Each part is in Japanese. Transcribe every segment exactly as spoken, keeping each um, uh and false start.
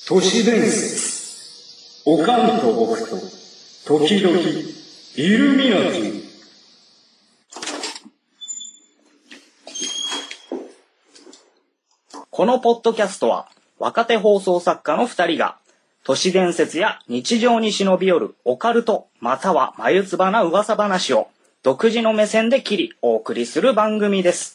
都市伝説。おかんと僕と時々イルミナティ。 このポッドキャストは若手放送作家のふたりが都市伝説や日常に忍び寄るオカルトまたは眉唾な噂話を独自の目線で切りお送りする番組です。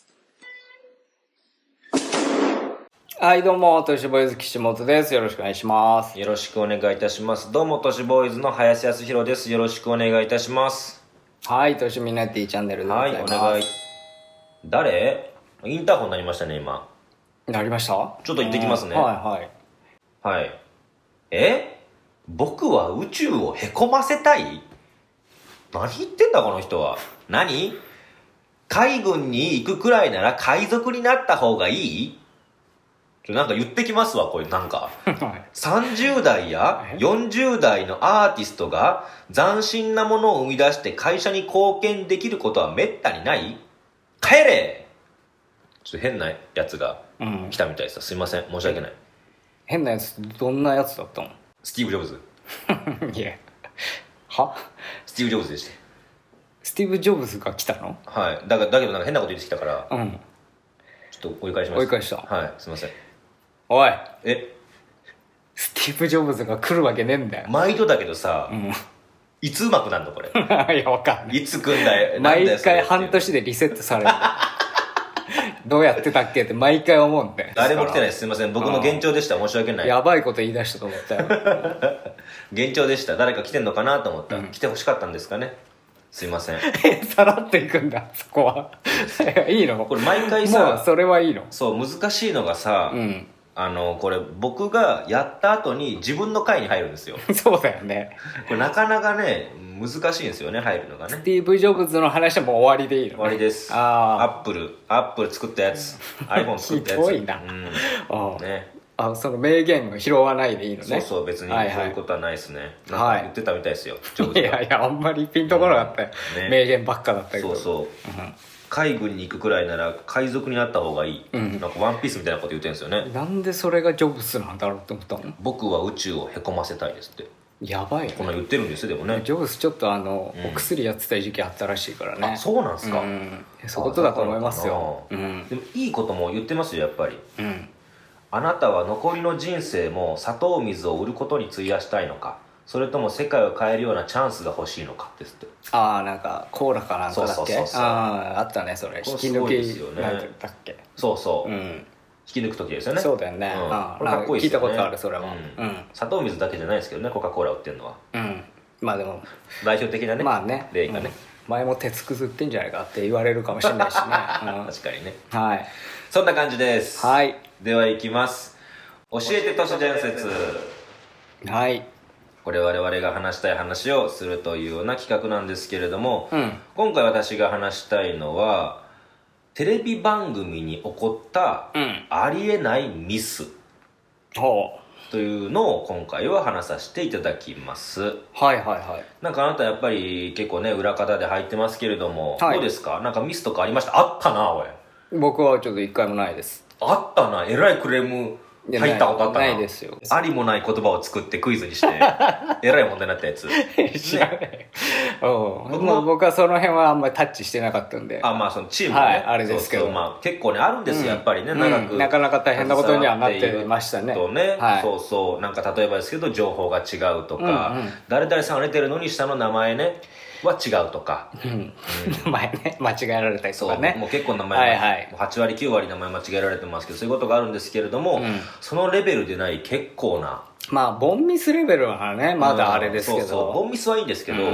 はいどうも、都市ボーイズ岸本です。よろしくお願いします。 よろしくお願いいたします。どうも都市ボーイズの林康弘です。よろしくお願いいたします。 はい、都市ミナティチャンネルでございます。 はい、お願い。誰？インターホンになりましたね今。 なりました？ ちょっと行ってきますね。 はいはいはい。え？僕は宇宙をへこませたい？何言ってんだこの人は。何？海軍に行くくらいなら海賊になった方がいい？ちょなんか言ってきますわこれなんか。さんじゅう代やよんじゅう代のアーティストが斬新なものを生み出して会社に貢献できることはめったにない？帰れ！ちょっと変なやつが来たみたいです。すいません、申し訳ない。 変なやつってどんなやつだったの？ スティーブ・ジョブズ。 いやはスティーブ・ジョブズでした。 スティーブ・ジョブズが来たの？ はい。だからだけどなんか変なこと言ってきたから、 うん、 ちょっと追い返しました。 追い返した。 はい、すいません。 おい、 えスティーブ・ジョブズが来るわけねえんだよ。 毎度だけどさ、 うん、 いつうまくなるのこれ。 いやわかんない。 いつ来んだよ。 毎回半年でリセットされる。どうやってたっけって毎回思うんで。 誰も来てないです。すいません。僕の幻聴でした。申し訳ない。 やばいこと言い出したと思ったよ。 幻聴でした。誰か来てんのかなと思った、うん、来てほしかったんですかね。すいません。 さらっといくんだそこは。いいの？これ毎回さ、 もうそれはいいの？ そう難しいのがさ、うん、あのこれ僕がやった後に自分の回に入るんですよ。 そうだよね。 これなかなかね難しいんですよね、入るのがね。 スティーブ・ジョブズの話はもう終わりでいいの、ね、 終わりです。 あアップルアップル作ったやつiPhone 作ったやつ。 ひどいな、 うん、ね。 あ、その名言を拾わないでいいのね。 そうそう、別にそういうことはないですね、 はいはい、 なんか言ってたみたいですよ、 ジョブズが。いやいや、あんまりピンとこなかったよ、うんね、名言ばっかだったけど。 そうそう、うん、海軍に行くくらいなら海賊になった方がいい、うん、なんかワンピースみたいなこと言ってるんですよね。 なんでそれがジョブズなんだろうって思ったの？ 僕は宇宙をへこませたいですって。 やばいね。 こんな言ってるんですよ。でもね、 ジョブズちょっとあの、うん、お薬やってた時期あったらしいからね。 あ、そうなんですか、うん、 そういうことだと思いますよ、うん、 でもいいことも言ってますよやっぱり、 うん、 あなたは残りの人生も砂糖水を売ることに費やしたいのか、それとも世界を変えるようなチャンスが欲しいのかですって。 ああ、なんかコーラかなんかだっけ。 そうそうそうそう、 ああ、あったねそれ。引き抜きなんだっけ。 そうそう、 うん、 引き抜く時ですよね。 そうだよね、うん、あこれかっこいいですよね。聞いたことあるそれは、うんうん、 砂糖水だけじゃないですけどね、コカ・コーラ売ってるのは。 うん、まあでも代表的なね、 まあね、 例がね、 うん、前も鉄くずってんじゃないかって言われるかもしれないしね、 うん、確かにね。 はい、 そんな感じです。 はい、 ではいきます。教えて都市伝説。 はい、 これ我々が話したい話をするというような企画なんですけれども、 うん、 今回私が話したいのはテレビ番組に起こったありえないミス、うん、というのを今回は話させていただきます。 はいはいはい。 なんかあなたやっぱり結構ね裏方で入ってますけれども、はい、どうですか？なんかミスとかありました？あったなおい。 僕はちょっと一回もないです。 あったな、えらいクレーム入ったことあったな。 ないですよ。 ありもない言葉を作ってクイズにしてえらい問題になったやつ。 知らない。僕も僕はその辺はあんまりタッチしてなかったんで。 あ、まあそのチームね、はい、 あれですけど、 そうそう、まあ、結構ねあるんですよ、うん、やっぱりね、長く、 うん、なかなか大変なことにはなってましたね。 とね、はい、そうそう、なんか例えばですけど情報が違うとか、うんうん、誰々さんが出てるのに下の名前ねは違うとか、 うんうん、名前ね間違えられたりとかね。 そう、もう結構名前、はいはい、はち割きゅう割名前間違えられてますけど、そういうことがあるんですけれども、うん、そのレベルでない結構な、 まあボンミスレベルはねまだあれですけど、うん、 そうそう、ボンミスはいいんですけど、うん、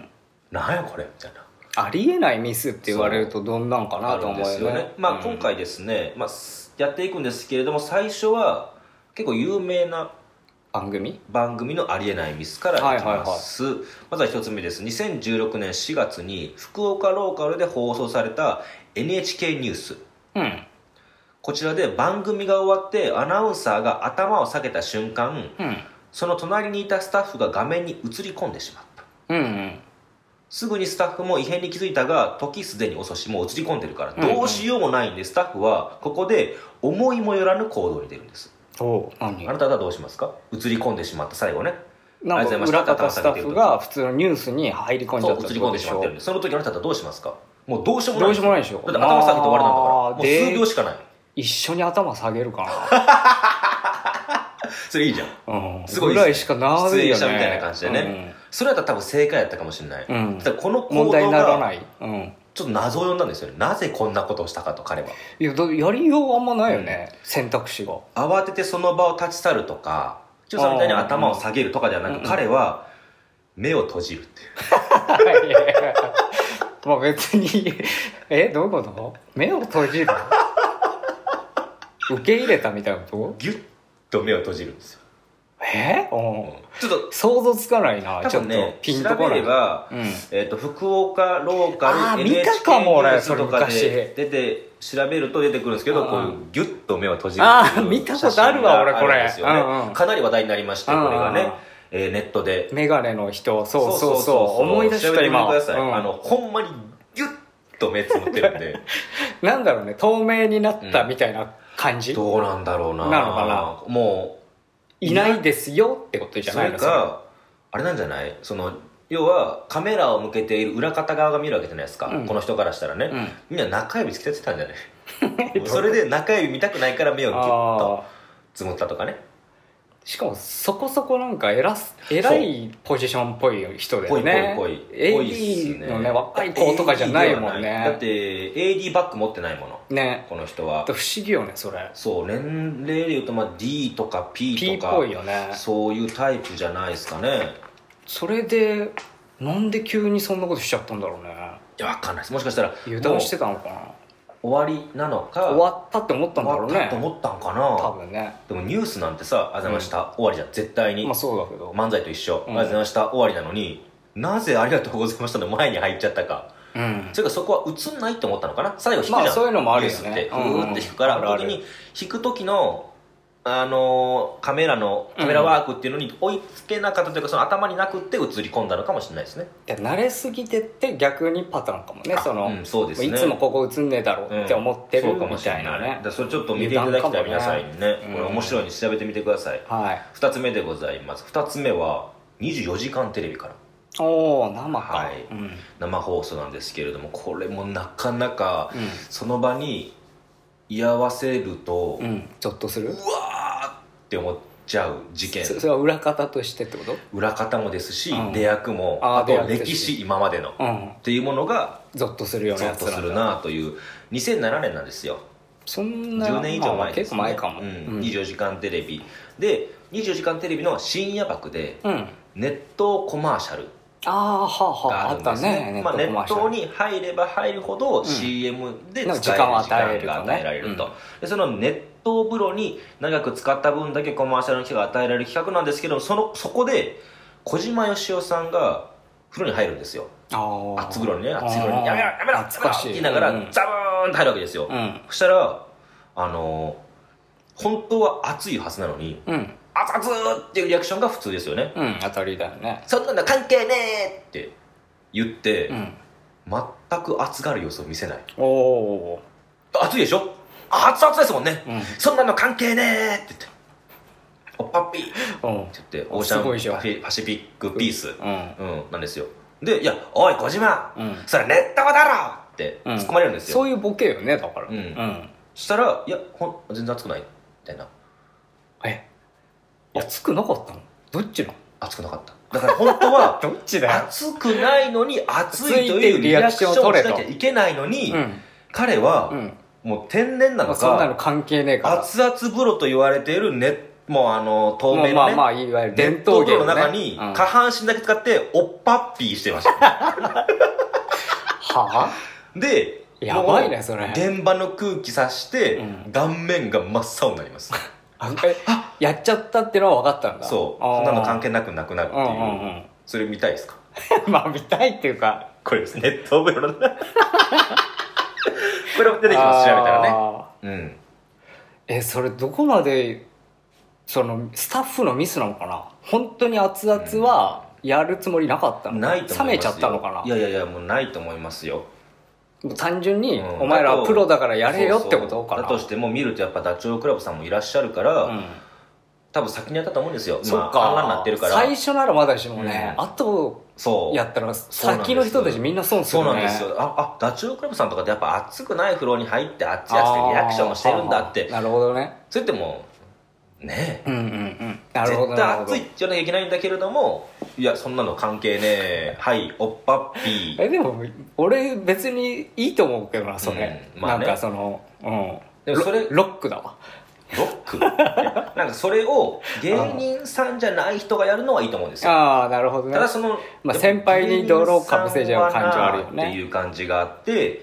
なんやこれみたいな。 ありえないミスって言われるとどんなんかなと思うよ ね, よね。 まあ、今回ですね、まあ、やっていくんですけれども、最初は結構有名な番組番組のありえないミスからいきます、はいはいはい、まずは一つ目です。にせんじゅうろくねんしがつに福岡ローカルで放送された エヌエイチケー ニュース、 うん、 こちらで番組が終わってアナウンサーが頭を下げた瞬間、 うん、 その隣にいたスタッフが画面に映り込んでしまった、 うんうん、 すぐにスタッフも異変に気づいたが時すでに遅し、もう映り込んでるからどうしようもないんで、スタッフはここで思いもよらぬ行動に出るんです。 お何あなたはどうしますか？映り込んでしまった最後ね、 なんか裏方スタッフが普通のニュースに入り込んじゃったそう映り込んでしまってるんで、その時あなたはどうしますか？もうどうしようもないどうしようもないでしょ。 だって頭下げて終わりなんだから、 あーもう数秒しかない。 一緒に頭下げるかそれいいじゃん、 な、うん、 すごいぐらいしかないよね。 出演者みたいな感じでね、 うん、 それだったら多分正解やったかもしれない、 うん、 だからこの行問題動にならながい、うん、 ちょっと謎を呼んだんですよね。なぜこんなことをしたかと彼は。 いやだやりようあんまないよね、うん、選択肢が。 慌ててその場を立ち去るとか、ちょっとそれみたいに頭を下げるとかではなく、 うんうん、 彼は目を閉じるっていういやいやまあ別にえどういうこと？目を閉じる受け入れたみたいなこと？ ギュッと目を閉じるんですよ。 えー、うん、 ちょっと想像つかないな。 多分ね、 ちょっとピンとこない。 調べれば、うん、えー、と福岡ローカル エヌエイチケー ニュースとかで出て調べると出てくるんですけど、こういうギュッと目を閉じるっていう写真があるんですよね。 あー見たことあるわ俺これ、うんうん、 かなり話題になりまして、これがね、えー、ネットでメガネの人、そうそうそうそう思い出した今。 調べてみてください、うん、あのほんまにギュッと目つむってるんでなんだろうね、透明になったみたいな感じ、 うん、どうなんだろうな。 なのかな。 もういないですよってことじゃないの？ それかあれなんじゃない、その要はカメラを向けている裏方側が見るわけじゃないですか、うん、この人からしたらね、うん、みんな中指つけてたんじゃないそれで中指見たくないから目をギュッとつむったとかね。 しかもそこそこなんか偉偉いポジションっぽい人だよね。 ぽいぽいぽいエーディー のね若い子とかじゃないもんね。 だって エーディー バッグ持ってないものね、この人は。 不思議よねそれ。 そう年齢でいうとまあ D とか P とか P っぽいよね。 そういうタイプじゃないですかね。 それでなんで急にそんなことしちゃったんだろうね。 いや分かんないです。もしかしたら油断してたのかな。 終わりなのか終わったって思ったんだろうね。 終わったと思ったんかな多分ね。 でもニュースなんてさ、あざました、うん、終わりじゃん絶対に。 まあそうだけど漫才と一緒、うん、あざました終わりなのに、なぜありがとうございましたの前に入っちゃったか、うん、それからそこは映んないって思ったのかな。最後引くじゃん、 まあそういうのもあるよね。 ニュースってふーって引くから、うんうん、時に引く時のあのー、カメラのカメラワークっていうのに追いつけなかったというか、その頭になくって映り込んだのかもしれないですね。 いや慣れすぎてって逆にパターンかもね。その、 うん、そうですね、 いつもここ映んねえだろうって思ってる、うん、みたいなね。 だそれちょっと見ていただきたい、皆さんにね、うん、これ面白いんで調べてみてください、はい、ふたつめでございます。ふたつめはにじゅうよじかんテレビから。 おー生か、 はいうん、生放送なんですけれども、これもなかなかその場に居合わせると、 うん、ちょっとする、 うわーって思っちゃう事件。 そ, それは裏方としてってこと？ 裏方もですし、うん、出役も、 あ, あと歴史今までの、うん、っていうものがゾッとするようなやつゾッとするなという。にせんななねんなんですよ。 そんなじゅうねん以上前です、ね、 結構前かも、 うん、にじゅうよじかんテレビで、にじゅうよじかんテレビの深夜枠で、うん、ネットコマーシャルあーはあはああったね。 ネットコマーシャル、まあ、ネットに入れば入るほど、うん、シーエム で使える時間が与えられると、うん、でそのネット風呂に長く使った分だけコマーシャルの機会が与えられる企画なんですけど、そのそこで小島よしおさんが風呂に入るんですよ。あ熱風呂にね、熱風呂にやめろやめろやめろって言いながら、うん、ザブーンと入るわけですよ、うん、そしたらあのー、本当は熱いはずなのに、うん、熱々っていうリアクションが普通ですよね。 うん、当たりだよね。 そんなの関係ねえって言って、うん、全く熱がる様子を見せない。おお熱いでしょ、熱々ですもんね、うん、そんなの関係ねえって言って、おっぱっぴーって言ってオーシャンパシフィックピース、うんうん、なんですよ。で、いや、おい小島、うん、それネットだろって突っ込まれるんですよ、 うん、そういうボケよね、だから。うん、うん、 そしたら、いやほん全然熱くないみたいな。 え熱くなかったの？どっちの？ 熱くなかった。だから本当はどっちだよ。 熱くないのに熱いというリアクションをしなきゃいけないのに、うん、彼は、うん、もう天然なのか、 そんなの関係ねえから、 熱々風呂と言われているネットもうあの透明のね、 まあまあいわゆる伝統芸の中に下半身だけ使っておっぱっぴーしてましたはあでやばいねそれ。 現場の空気さして、うん、顔面が真っ青になりますやっちゃったってのは分かったんだ。 そうそんなの関係なくなくなるっていう、うんうんうん、それ見たいですかまあ見たいっていうかこれですね、ネット風呂のこれも出てきます、調べたらね。うんえそれどこまでそのスタッフのミスなのかな。本当に熱々はやるつもりなかったの、うん、 ないと思いますよ。 冷めちゃったのかな。 いやいやいやもうないと思いますよ。 単純に、うん、お前らはプロだからやれよってことかな。 だとしても見るとやっぱダチョウ倶楽部さんもいらっしゃるから、うん、 多分先にやったと思うんですよ。 そっか、 まあ、あんなになってるから。 最初ならまだしもね、 うん、 あとそうやったら先の人たちみんな損するね。 そうなんですよ。ああダチョウ倶楽部さんとかってやっぱ熱くない風呂に入って熱いやつでリアクションをしてるんだって。 なるほどね。 それってもうねえ、 うんうんうん、なるほど、 絶対熱いって言わなきゃいけないんだけれども、いやそんなの関係ねえ、はいおっぱっぴー。 えでも俺別にいいと思うけどなそれ、うん、まあね、なんかその、うん、 でもそれロックだわ。 ロックなんかそれを芸人さんじゃない人がやるのはいいと思うんですよ。 ああなるほどね。 ただその、 まあ、先輩に泥をかぶせちゃう感じはあるよねっていう感じがあって、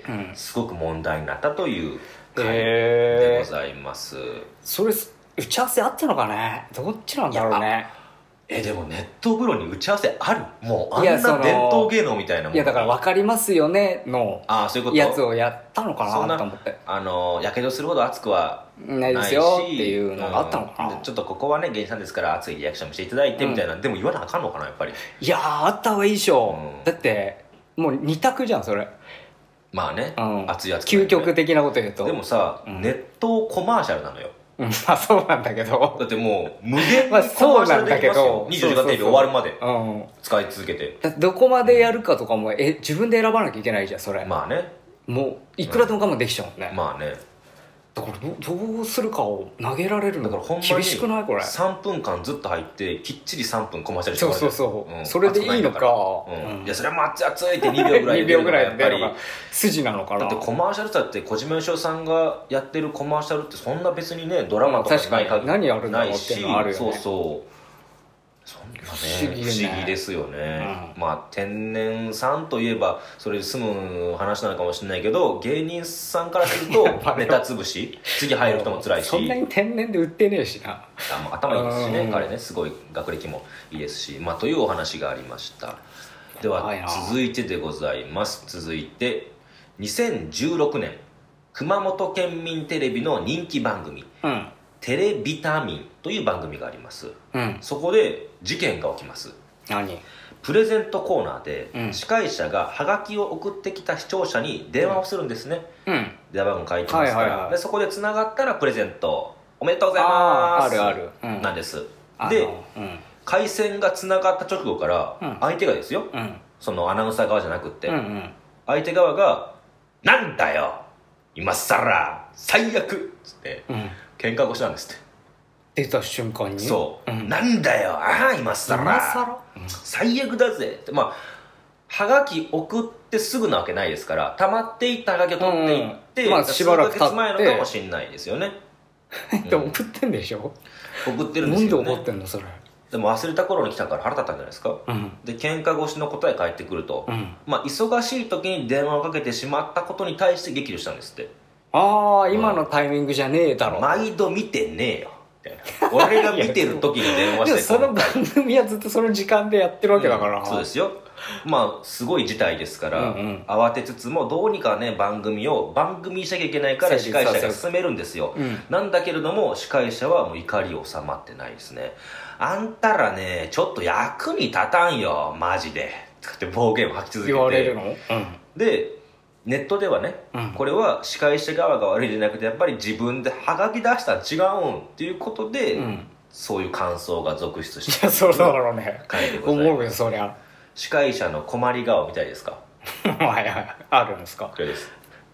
うん、すごく問題になったという回でございます、えー、 それ打ち合わせあったのかね。どっちなんだろうね。 えでも熱湯風呂に打ち合わせある？もうあんな伝統芸能みたいなもん。 いやだから分かりますよねのあそういうことやつをやったのかなと思って。 あのやけどするほど熱くはないですよっていうのがあったのかな、 うん、ちょっとここはね芸人さんですから熱いリアクションしていただいてみたいな、うん、でも言わなあかんのかなやっぱり。 いやーあった方がいいでしょ、うん、だってもう二択じゃんそれ。 まあね、うん、熱いやつ、 ね、究極的なこと言うと。 でもさ、うん、熱湯コマーシャルなのよ。 うん、まあそうなんだけど、 だってもう無限にコマーシャルできますよ。にじゅうよじかんテレビ終わるまで使い続けて。 だどこまでやるかとかもえ自分で選ばなきゃいけないじゃんそれ。 まあね、 もういくらでも我慢できちゃうもんね、 うん、まあね。 だから ど, どうするかを投げられるのが厳しくないこれ。 さんぷんかんずっと入ってきっちりさんぷんコマーシャルしてもらそうそうそう、うん、それでいいのか、 うんうん、いやそれはもう熱い熱いってにびょうぐらいで出るのがやっぱり筋なのかな。 だってコマーシャルさって小島よしおさんがやってるコマーシャルってそんな別にねドラマとかない限り何やるんだろうっていうのあるよね。 そうそうそんなね不思議ね、 不思議ですよね、 うん、 まあ天然さんといえばそれで済む話なのかもしれないけど芸人さんからするとネタ潰し次入る人も辛いし、 そんなに天然で売ってねえしな。 あ頭いいですしね彼ね、すごい学歴もいいですし、まあ、というお話がありました。では続いてでございます。続いてにせんじゅうろくねん熊本県民テレビの人気番組、うんテレビタミンという番組があります、うん、そこで事件が起きます。 何？ プレゼントコーナーで、うん、司会者がハガキを送ってきた視聴者に電話をするんですね、うん、電話番号書いてますから、はいはいはい、でそこでつながったらプレゼントおめでとうございますああるある、 うん、なんです。で、うん、回線がつながった直後から、うん、相手がですよ、うん、そのアナウンサー側じゃなくって、うんうん、相手側がなんだよ今さら最悪っつって、うん喧嘩腰なんですって出た瞬間に。 そう、うん、なんだよああ今さら今さら、うん、最悪だぜって。まあはがき送ってすぐなわけないですから溜まっていったはがきを取っていって、 うんまあ、しばらく経って数ヶ月前のかもしれないですよねでも送ってんでしょ。 送ってるんですよね。 なんで怒ってんのそれ。 でも忘れた頃に来たから腹立ったんじゃないですか、うん、で喧嘩越しの答え返ってくると、うん、まあ忙しい時に電話をかけてしまったことに対して激怒したんですって。 ああ今のタイミングじゃねえだろ、 うん、毎度見てねえよみたいな俺が見てる時に電話してでもその番組はずっとその時間でやってるわけだから、 うん、そうですよ。まあすごい事態ですから、うんうん、慌てつつもどうにかね番組を番組にしなきゃいけないから司会者が進めるんですよ、うん、なんだけれども司会者はもう怒り収まってないですね。あんたらねちょっと役に立たんよマジでって暴言を吐き続けて言われるの、うん、 でネットではね、うん、これは司会者側が悪いんじゃなくてやっぱり自分でハガキ出したら違うんっていうことで、うん、そういう感想が続出していやそうだろうね思うよそりゃ。 司会者の困り顔みたいですかはいはいあるんですか。 これです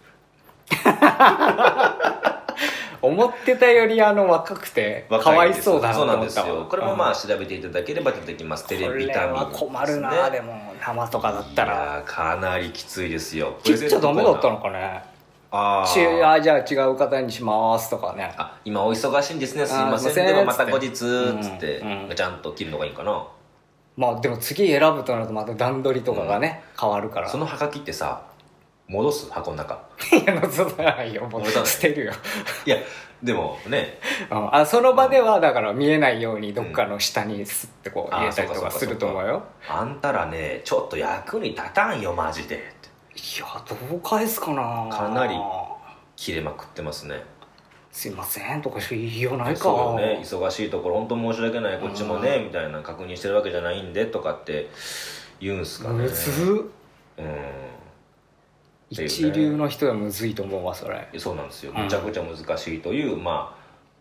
思ってたよりあの若くてかわいそうだなと思ったわ。そうなんですよ。 これもまあ調べていただければ出てきます、うん、テレビタミン、ね、 これは困るな。でも生とかだったらいやかなりきついですよ。 切っちゃダメだったのかね。ああじゃあ違う方にしますとかね。 あ今お忙しいんですねすいませんでもまた後日つって、うんうん、ちゃんと切るのがいいかな。 まあでも次選ぶとなるとまた段取りとかがね、うん、変わるから。 そのハガキってさ戻す箱の中いや戻さないよもう捨てるよいやでもね、 うん、あその場ではだから見えないようにどっかの下にスッてこう入れたりとかすると思うよ、 うん、あんたらねちょっと役に立たんよマジで。 いやどう返すかな。 かなり切れまくってますね。 すいませんとかしか言いようないか。 そうよね忙しいところ本当申し訳ないこっちもねみたいな確認してるわけじゃないんでとかって言うんすかね。 むずっ、うん一流の人はむずいと思うわそれ。 そうなんですよ、めちゃくちゃ難しいという、まあ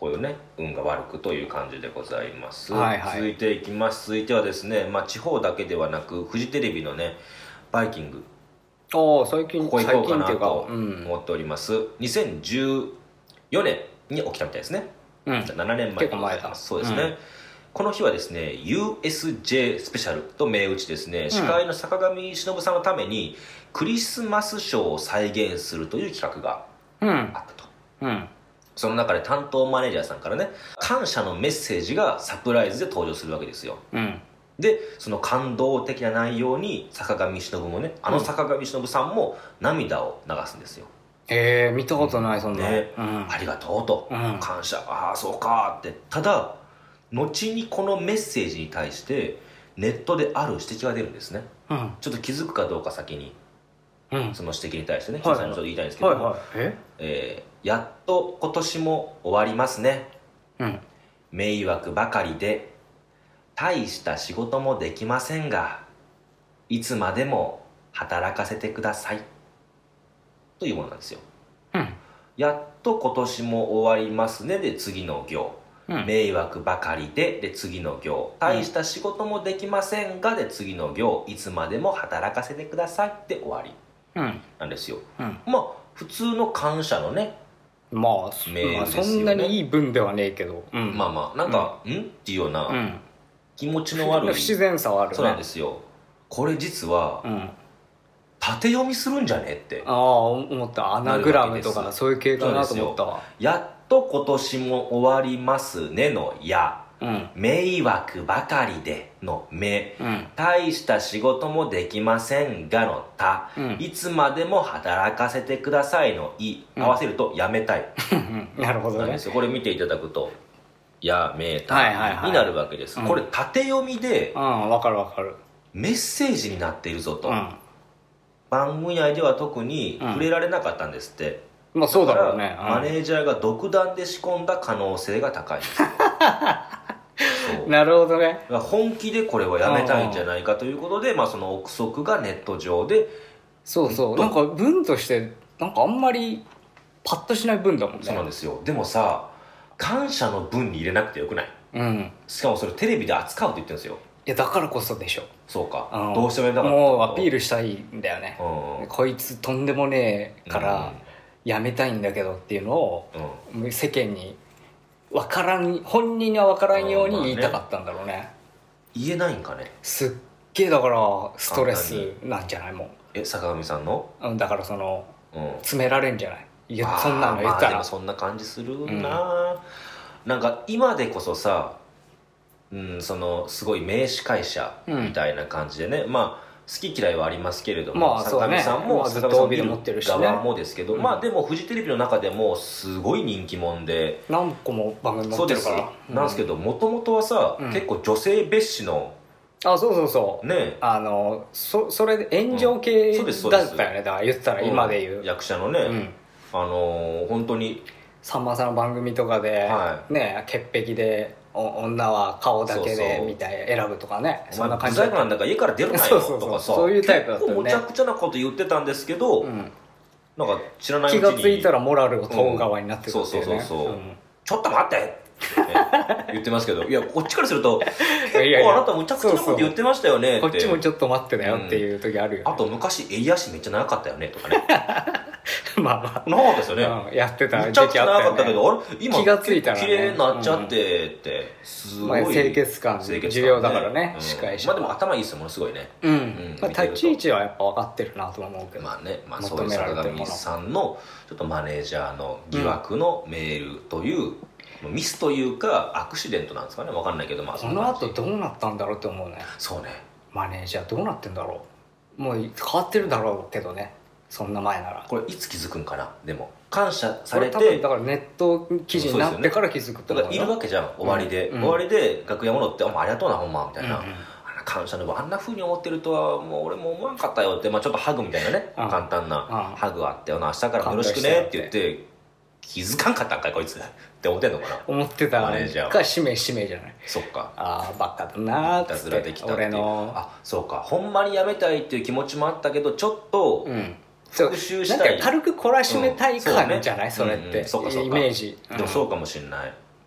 こういうね運が悪くという感じでございます、 はいはい、 続いていきます続いてはですね、まあ、地方だけではなくフジテレビのねバイキングお最近ここ行こうかな最近とっていうか、うん、 思っております、にせんじゅうよねんに起きたみたいですね、 うん、 ななねんまえでございます。そうですね、うん、この日はですね ユーエスジェー スペシャルと銘打ちですね、司会の坂上忍さんのためにクリスマスショーを再現するという企画があったと、 うんうん、 その中で担当マネージャーさんからね感謝のメッセージがサプライズで登場するわけですよ、うん、でその感動的な内容に坂上忍もねあの坂上忍さんも涙を流すんですよ。 へえー、見たことない、うん、そんな、 ね、うん、ありがとうと、うん、感謝、ああそうかって。ただ後にこのメッセージに対してネットである指摘が出るんですね、うん、ちょっと気づくかどうか先に、うん、その指摘に対してね金さんにちょっと言いたいんですけど、はいはい、ええー、やっと今年も終わりますね、うん、迷惑ばかりで大した仕事もできませんがいつまでも働かせてくださいというものなんですよ、うん、やっと今年も終わりますねで次の行、うん、迷惑ばかりでで次の行、大した仕事もできませんがで次の行、いつまでも働かせてくださいで終わりなんですよ、うん、まあ普通の感謝のねまあ、メールですよね、まあ、そんなにいい文ではねえけど、 うん、まあまあなんか、うん、んっていうような、うん、気持ちの悪い不自然さはあるね。 そうなんですよ。これ実は、うん、縦読みするんじゃねって。 ああ思った。アナグラムとかそういう系かなと思ったわ。 やっと今年も終わりますねのや、うん、迷惑ばかりでのめ、うん、大した仕事もできませんがのた、うん、いつまでも働かせてくださいのい、合わせるとやめたい、 うん、なるほどね。 なんですよ。これ見ていただくとやめたいになるわけです、はいはいはい、これ縦読みで、 うん、分かる分かる、 メッセージになっているぞと、うん、番組内では特に触れられなかったんですって、 うん、まあそうだろうね、 マネージャーが独断で仕込んだ可能性が高いんですよなるほどね。 本気でこれはやめたいんじゃないかということで、まあ、その憶測がネット上でそうそう、なんか文としてなんかあんまりパッとしない文だもんね。 そうなんですよ。でもさ感謝の文に入れなくてよくない？うん、しかもそれテレビで扱うって言ってるんですよ。 いやだからこそでしょ。 そうか、 うん、 どうしてもやりたかった。 もうアピールしたいんだよね、うん、こいつとんでもねえからやめたいんだけどっていうのを、うん、世間に分からん、本人には分からんように言いたかったんだろうね、まあね、 言えないんかね。 すっげえだからストレスなんじゃないもん。 え坂上さんの、 うん、だからその、うん、詰められんじゃない。いやそんなの言ったら、まあ、でもそんな感じするな、うん、なんか今でこそさ、うん、そのすごい名司会者みたいな感じでね、うん、まあ好き嫌いはありますけれども、まあ坂上さんも、 まあ、ずっと帯で持ってるしね、 側もですけど、うん、まあでもフジテレビの中でもすごい人気者で何個も番組持ってるから。そうです、 うん、なんですけどもともとはさ、うん、結構女性蔑視のあそうそうそうね、あの そ, それで炎上系だったよね、だから言ったら今で言う、 うん、役者のね、うん、あのー、本当にさんまさんの番組とかで、はい、ね潔癖で女は顔だけでみたい選ぶとかね、 そんな感じだった。お前ブザイクなんだから家から出るなよとかさ、 そういうタイプだったよね。 結構むちゃくちゃなこと言ってたんですけど、うん、なんか知らないうちに気がついたらモラルを問う側になってるっていうね、 そうそうそうそう、うん、ちょっと待ってって言ってますけど、いやこっちからすると結構いやいやあなたむちゃくちゃなこと言ってましたよねって。 こっちもちょっと待ってだよっていう時あるよ、ね、 うん、あと昔襟足めっちゃ長かったよねとかねまあまあ長かったですよね、 うん、やってためちゃくちゃ長かったけど、あれ今気がついたらね綺麗になっちゃってって、うん、すごい、 まあ、清潔感重要だからね、うん、司会者まあでも頭いいですよものすごいね、 うん、うん、まあ、立ち位置はやっぱ分かってるなと思うけど、 まあね、まあ、そういう坂上さんのちょっとマネージャーの疑惑のメールという、うん、ミスというかアクシデントなんですかね、分かんないけど、まあ、 この後どうなったんだろうって思うね。 そうね、 マネージャーどうなってんだろう。もう変わってるだろうけどね、そんな前なら。 これいつ気づくんかな。でも感謝されて、 多分だからネット記事になってから気づくってことだからいるわけじゃん、終わりで、うん、終わりで楽屋戻って「お前ありがとうなほんま」みたいな、うんうん、あんな感謝のあんな風に思ってるとはもう俺も思わんかったよって、まあ、ちょっとハグみたいなね、うん、簡単なハグあって「明日からもよろしくね」って言って気づかんかったんかいこいつって思ってんのかな。 思ってたマネージャーか使命使命じゃない。 そっか、 ああバカだなーっつって俺のあそうか、ほんまにやめたいっていう気持ちもあったけどちょっと、うん復習したい、 なんか軽く懲らしめたい感じゃない、うん、それって、 うんうん、そうかそうかイメージ、 でもそうかもしれない、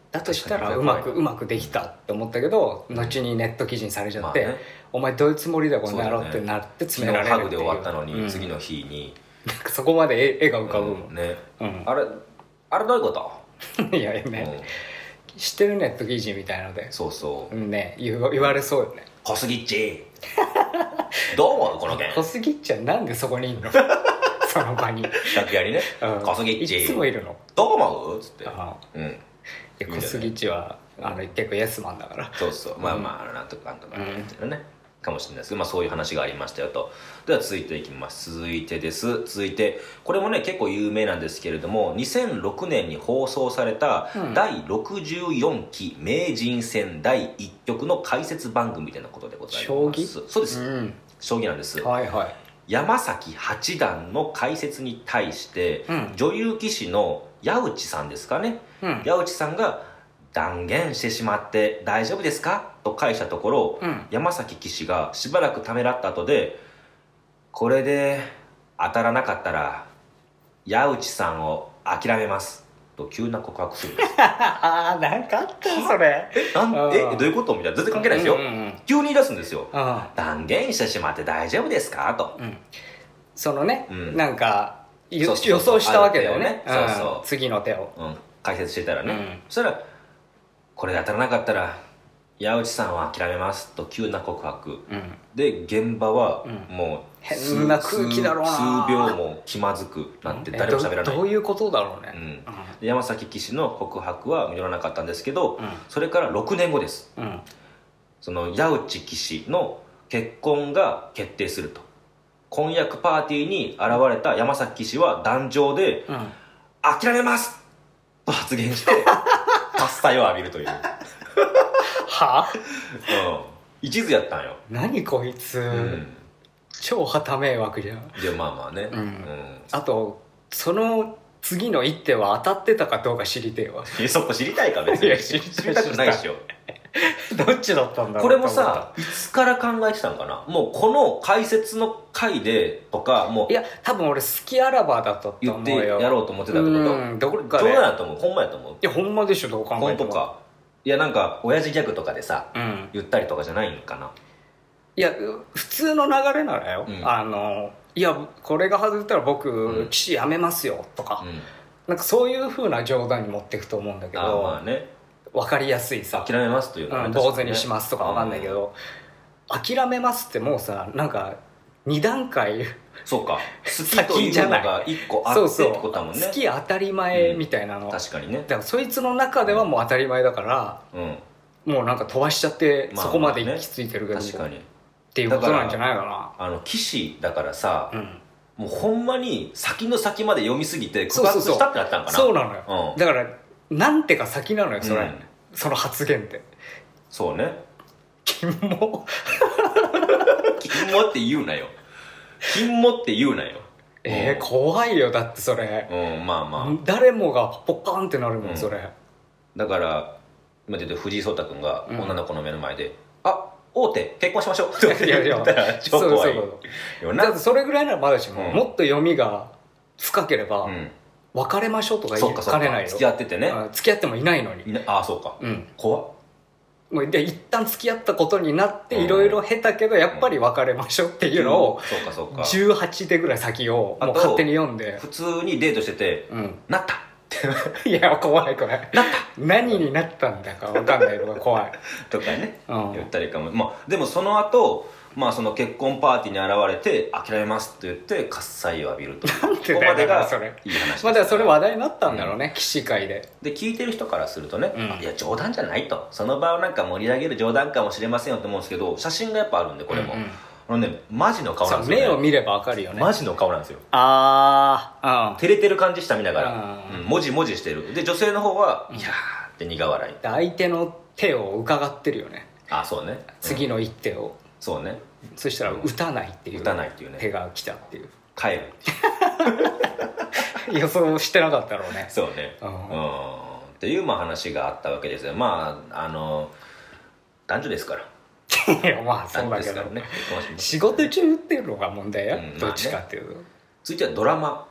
だとしたらう確かにまくうまくできたって思ったけど、後にネット記事にされちゃって、 まあね、 お前どういうつもりだよこの野郎ってなって詰められるっていう。 昨日ハグで終わったのに、 うん次の日になんかそこまで絵絵が浮かぶもん、 うんね、 うんあれあれどういうこと、 いやいやね、知ってるネット記事みたいので、 そうそううんね、言わ言われそうよね。 小杉っちどう思うこの件小杉っちゃんなんでそこにいんのその場に楽屋にね、 うん小杉っちいつもいるの。 どう思うっつって、 あうん、 いや小杉っちはあの結構イエスマンだから。 そうそう、まあまあなんとかなんとかって言ってるね、かもしれないですけど、まあそういう話がありましたよと。では続いていきます。続いてです続いてこれもね結構有名なんですけれども、にせんろくねんに放送されたうんだいろくじゅうよんき名人戦だいいっきょくの解説番組みたいなことでございます。 将棋そうです、 うん将棋なんです。 はいはい。 山崎八段の解説に対して、 うん女流棋士の矢内さんですかね、 うん矢内さんが断言してしまって大丈夫ですかと返したところ、 うん山崎棋士がしばらくためらった後で、これで当たらなかったら矢内さんを諦めますと急な告白するんですああなんかあったそれ。 えなんあーえどういうことみたいな、全然関係ないですよ、 うんうんうん急に言い出すんですよ。 あ断言してしまって大丈夫ですかと、 うん、そのね、 うんなんかゆそうそうそう予想したわけだよね。 ある程度ねそうそううん次の手を。 うん、解説してたらね、 うんそしたらこれで当たらなかったら矢内さんは諦めますと急な告白うんで、現場はうんもう変な空気だろうな数数秒も気まずくなって誰も喋らない、 えどどういうことだろうね。 うんで山崎騎士の告白は実らなかったんですけど、 うんそれからろくねんごです。 うんうんその矢内騎士の結婚が決定すると、婚約パーティーに現れた山崎騎士は壇上でうん 「諦めます!」と発言して喝采を浴びるという、 はうん、一途やったんよ、 何こいつ、 うん、 超旗迷惑じゃん。 でまあまあね、 うんあとその次の一手は当たってたかどうか知りてえわ。 いやそこ知りたいか別にいや知りたい知りたくないでしょ。 どっちだったんだろう。 これもさいつから考えてたのかな、もうこの解説の回でとかもういや多分俺好きあらばだったと言って思うよ。 やろうと思ってたってこと、 うんどこか冗で談やと思う、ほんまやと思う、 いやほんまでしょどう考えても。 本当か、いやなんか親父ギャグとかでさうん言ったりとかじゃないんかな。 いや普通の流れならよ、 うんあのいやこれが外れたら僕、 うん騎士やめますよとか、 うんなんかそういう風な冗談に持っていくと思うんだけあど、 まあね、 分かりやすいさ、 諦めますというのはね、 うん、 確かにね坊主にしますとか分かんないけど、諦めますってもうさなんかに段階そうか、好きというのがいっこあってってそうそうことだもんね。 好き当たり前みたいなの、 確かにね、 だからそいつの中ではもう当たり前だから、 うん、 もうなんか飛ばしちゃってまあそこまで行き着いてるけど、 確かにっていうことなんじゃないかあの騎士だからさ、 な。うんもうほんまに先の先まで読みすぎて告白そうそうそうしたってなったんかな。 そうなのよ、 うんだからなんてか先なのよそれ、 うんその発言ってそうね、 金も金もって言うなよ、金もって言うなよ。 えー、 うん怖いよだってそれ、 うん、まあまあ、 誰もがポッカーンってなるもん、 うんそれだから今出てる藤井聡太君がうん女の子の目の前で「あ大手結婚しましょう」っていやいや言ったら超怖いそうそうよな。 だってそれぐらいならまだしも、 うんもっと読みが深ければ、 うん、 別れましょうとか言いそっかそっかねないよ。 か付き合っててね、 うん付き合ってもいないのにいなああそうか、 うん怖っ。 もうで一旦付き合ったことになってうんいろいろ経たけどやっぱり別れましょうっていうのをそうかそうか、 じゅうはち手ぐらい先をあともう勝手に読んで、 普通にデートしててうん、 「なった!」 いや怖い怖いなった何になったんだか分かんないのが怖い、 とかね、 うん言ったりかも、まあ、でもその後、まあその結婚パーティーに現れて「諦めます」って言って喝采を浴びるというなんてだよここまでがだからそれいい話です。 まあだからそれ話題になったんだろうね、騎士会で。 で聞いてる人からするとね、 うんいや冗談じゃないと、その場をなんか盛り上げる冗談かもしれませんよと思うんですけど、写真がやっぱあるんでこれも、 うんうんあのねマジの顔なんそうですよ、ね、 目を見れば分かるよね。 マジの顔なんですよ。 ああ照れてる感じした見ながら、 うんうん、文字文字してる。で女性の方は「いやー」って苦笑い。 相手の手を伺ってるよね、 あそうね、の、 次の一手を、 そうね、 そしたら打たないっていう打たないっていうね手が来たっていう帰る予想してなかったろうね。 そうね、 ううんん、っていうまあ話があったわけですよ。まああの男女ですからいやまあそうだけど、 男女ですからね。 仕事中っていうのが問題や、 うんどっちかっていうと、 続いてはドラマ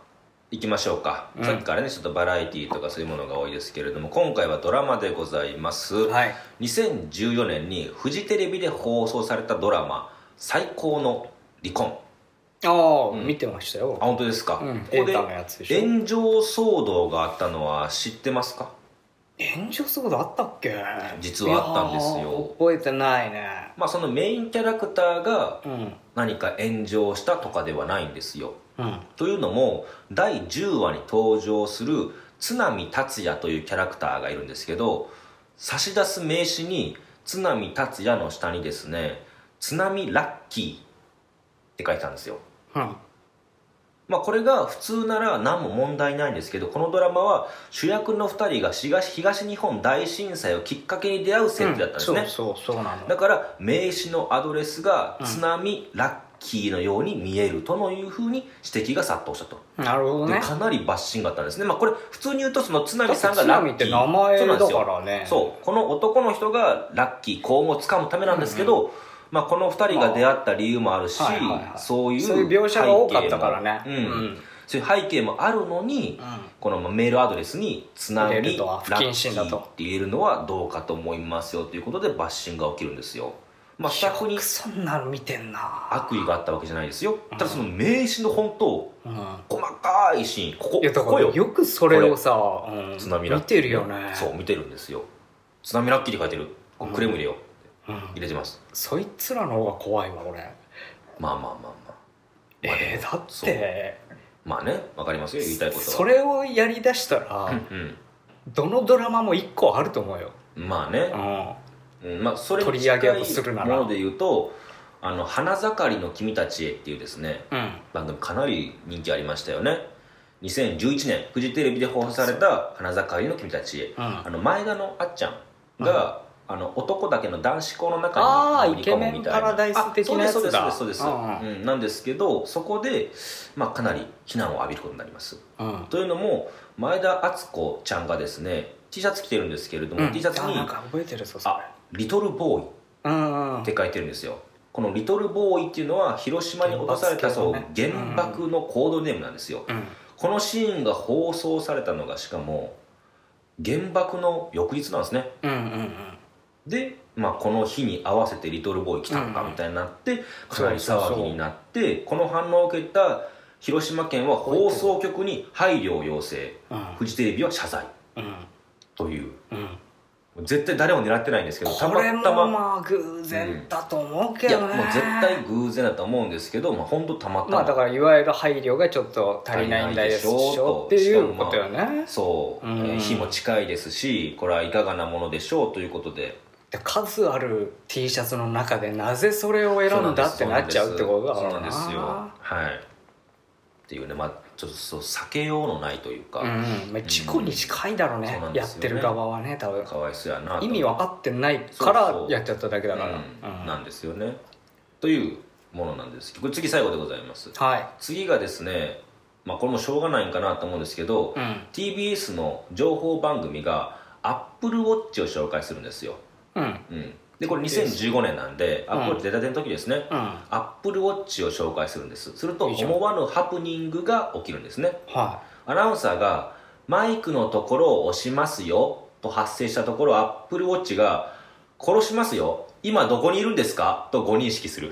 行きましょうか、 うんさっきからねちょっとバラエティーとかそういうものが多いですけれども、今回はドラマでございます、 はい、 にせんじゅうよねんにフジテレビで放送されたドラマ「最高の離婚」。 ああ、 うん、 見てましたよ。 あ、本当ですか、 うん、 ここでのやつでしょ。 炎上騒動があったのは知ってますか？ 炎上騒動あったっけ？ 実はあったんですよ。 覚えてないね。 まあそのメインキャラクターがうん何か炎上したとかではないんですよ、 うん、 というのもだいじゅうわに登場する津波達也というキャラクターがいるんですけど、差し出す名刺に津波達也の下にですね津波ラッキーって書いてたんですよ、 うんまあこれが普通なら何も問題ないんですけど、このドラマは主役のふたりが東東日本大震災をきっかけに出会う設定だったんですね、 うん、そうそうそうなの。 だから名刺のアドレスが津波ラッキーのように見えるとのいうふうに指摘が殺到したと。 なるほどね。 でかなりバッシングがあったんですね。まあこれ普通に言うとその津波さんがラッキー、 津波って名前だからね。 そう、この男の人がラッキー幸運をつかむためなんですけど、うんうん、まあこのふたりが出会った理由もあるし、 はいはいはい、 そういうそういう描写が多かったからね、 うんうん、そういう背景もあるのに、うん、このメールアドレスに津波ラッキーって入れるのはどうかと思いますよということでバッシングが起きるんですよ。まあ、スタッフにそんなの見てんな。 悪意があったわけじゃないですよ、うん、ただその名刺の本当、うん、細かいシーン、ここ、 いやだからよくそれをさ、 うん、津波ラッキー見てるよね。 そう見てるんですよ。津波ラッキーって書いてる、クレーム入れよう、うん、入れてます。 そいつらの方が怖いわ俺。 まあまあまあまあ、まあ、 えー、だってまあね、わかりますよ言いたいことは。 それをやりだしたら、うんうん、どのドラマもいっこあると思うよ。 まあね、うんうん、まあ、それに近いもので言うと「あの花盛りの君たちへ」っていうですね、うん、番組かなり人気ありましたよね。にせんじゅういちねんフジテレビで放送された「花盛りの君たちへ」うん、あの前田のあっちゃんが、うん、あの男だけの男子校の中に入り込むみたいな、あイケメンパラダイス的なやつだ。 そうですそうですそうです、うん、なんですけどそこで、まあ、かなり非難を浴びることになります、うん、というのも前田敦子ちゃんがですね T シャツ着てるんですけれども、うん、T シャツになんか覚えてるぞそれ、 あリトルボーイって書いてるんですよ。このリトルボーイっていうのは広島に落とされたそう原爆のコードネームなんですよ、うん、このシーンが放送されたのがしかも原爆の翌日なんですね、うんうんうん、で、まあ、この日に合わせてリトルボーイ来たのかみたいになって、うんうん、かなり騒ぎになってこの反応を受けた広島県は放送局に配慮を要請、うん、フジテレビは謝罪、うん、という、うん絶対誰も狙ってないんですけど、 これもまあ偶然だと思うけどね、 うん、いやもう絶対偶然だと思うんですけど、まあ、本当たまたま、 まあ、だからいわゆる配慮がちょっと足りないんだでしょっていうことよね。 そう、うん、日も近いですしこれはいかがなものでしょうということで、 数ある T シャツの中でなぜそれを選んだってなっちゃうってことだからな。 そうなんですよ、はいっていうね、まあちょっとそう避けようのないというか、うんまあ、事故に近いだろうね、うん、やってる側はね多分かわいそうやな意味分かってないからやっちゃっただけだから、 うんうん、なんですよねというものなんですけど、次最後でございます、 はい、 次がですね、まあ、これもしょうがないんかなと思うんですけど、うん、ティービーエス の情報番組が Apple Watch を紹介するんですよ、うんうんでこれにせんじゅうごねんなんで、うん、アップル出たての時ですね、うん、アップルウォッチを紹介するんです。すると思わぬハプニングが起きるんですね、はい、アナウンサーがマイクのところを押しますよと発声したところアップルウォッチが殺しますよ今どこにいるんですかと誤認識する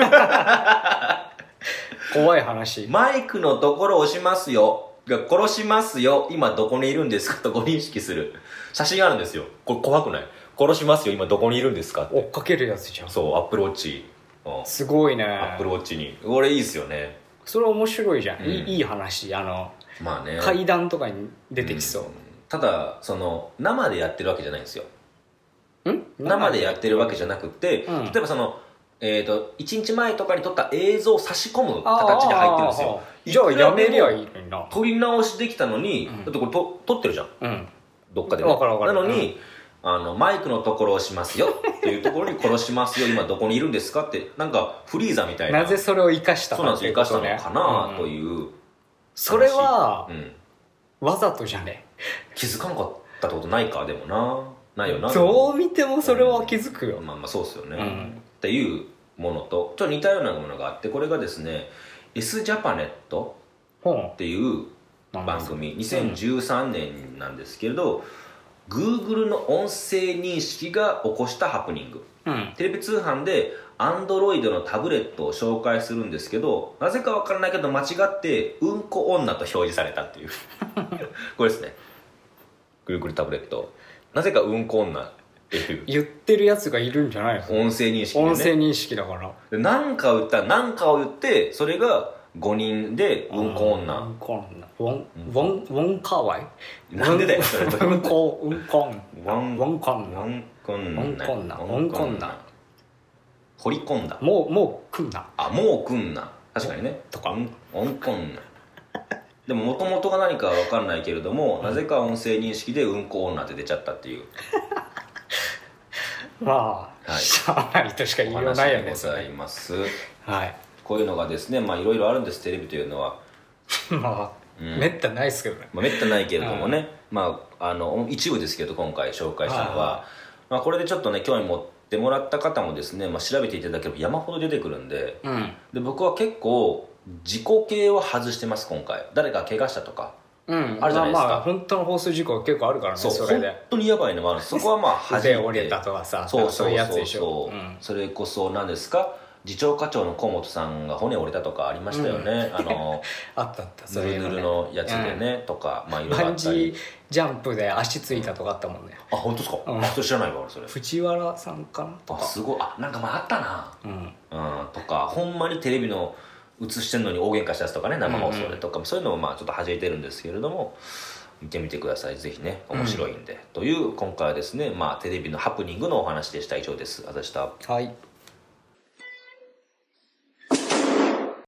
怖い話。 マイクのところを押しますよが殺しますよ今どこにいるんですかと誤認識する写真があるんですよ。これ怖くない？殺しますよ今どこにいるんですかって追っかけるやつじゃん。 そうアップルウォッチ、うん、 すごいね。 アップルウォッチに俺いいっすよね。 それ面白いじゃん、うん、いい、いい話。あの、まあね、階段とかに出てきそう、うん、 ただその生でやってるわけじゃないんですよ。ん生でやってるわけじゃなくて、うん、例えばそのえー、といちにちまえとかに撮った映像を差し込む形で入ってるんですよ。 じゃあやめりゃいいのにな。 撮り直しできたのに、うん、だってこれと撮ってるじゃん、うん、どっかで、ね、 分かる分かる。 なのに、うん、あのマイクのところを押しますよっていうところに殺しますよ今どこにいるんですかってなんかフリーザみたいな。 なぜそれを生かしたかっていうことね。 そうなんですよ生かしたのかなという、うん、 それは、うん、わざとじゃね。 気づかなかったってことないか。でもなないよな。 どう見てもそれは気づくよ、 うん、まあまあそうですよね、うん、っていうものとちょっと似たようなものがあって、これがですね S ジャパネットっていう番組にせんじゅうさんねんなんですけれど、Google の音声認識が起こしたハプニング、 うん、 テレビ通販で Android のタブレットを紹介するんですけど、なぜか分からないけど間違ってうんこ女と表示されたっていうこれですね。 Google タブレットなぜかうんこ女っていう言ってるやつがいるんじゃないの？ 音声認識でね。 音声認識だからで何かを言ったら何かを言って、それがごにんでうんこ女、 うんこ女ウォンウォンウォンカワイなんでだよそれうんこうんこんワンウォンコンナワンコンナワンコンナワンコンナ掘り込んだ、 もうもう来んなあもう来んな、確かにねとかうんオンコンナでも元々が何かは分かんないけれども、うん、なぜか音声認識でうんこ女って出ちゃったっていうまあ、はい、しゃあないとしか言いようないよね。 お話でございます。 はい。 こういうのがですね、まあいろいろあるんです、テレビというのは。 まあ、うん、めったないですけどね。 まあ、めったないけれどもね、まああの一部ですけど今回紹介したのは、まあこれでちょっとね興味持ってもらった方もですね、まあ調べていただければ山ほど出てくるんで、うん、で僕は結構事故系を外してます今回。誰か怪我したとか。うん、あるじゃないですか。まあ、まあ本当の放送事故結構あるからね。 そう、 それで本当にやばいのもある。そこはまあ初めて腕折れたとかさ、 そうそうそうそう、 そういうやつでしょ。 うん、それこそ何ですか、次長課長の河本さんが骨折れたとかありましたよね、うん、あのあったあった、 それぬるぬるのやつでね、うん、とか、まあいろいろあったり、 バンジージャンプで足ついたとかあったもんね、 うん、あ本当ですか、うん、あそれ知らないわ俺それ。 藤原さんかなとか、 あすごい、あなんかまああったな、うんうん、とかほんまにテレビの映してんのに大喧嘩したやつとかね、生放送でとか、うんうん、そういうのもまあちょっと弾いてるんですけれども、見てみてください、ぜひね、面白いんで、うん、という今回はですね、まあテレビのハプニングのお話でした。以上です。あざした。 はい。